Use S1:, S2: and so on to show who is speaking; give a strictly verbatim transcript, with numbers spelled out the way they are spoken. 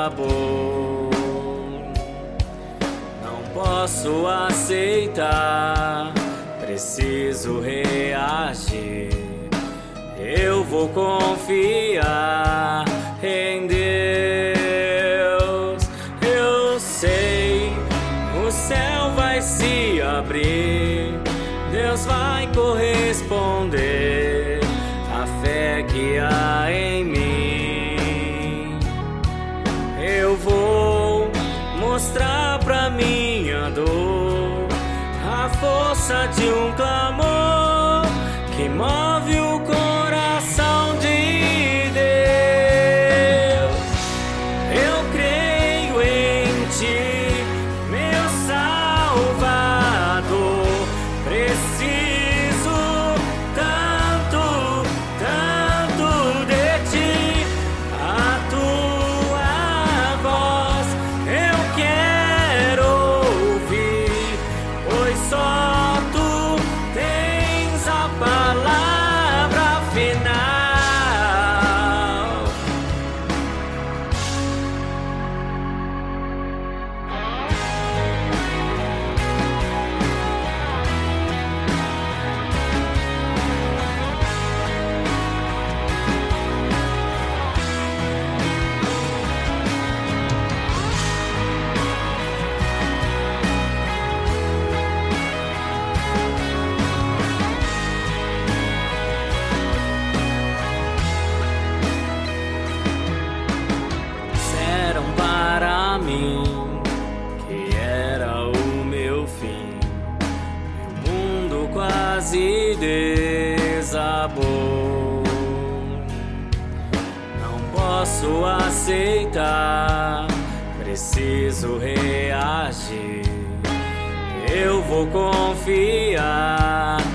S1: desabou. Não posso aceitar, preciso reagir. Eu vou confiar em Deus. Eu sei, o céu vai se abrir, Deus vai corresponder à fé que há em mim. Eu vou mostrar pra minha dor a força de um clamor que move o coração de Deus. Eu creio em Ti, meu Salvador. Preciso tanto, tanto de Ti. A Tua voz eu quero ouvir, pois só Tu tens a palavra final. Disseram para mim que era o meu fim, meu mundo quase desabou. Não posso aceitar, preciso reagir. Eu vou confiar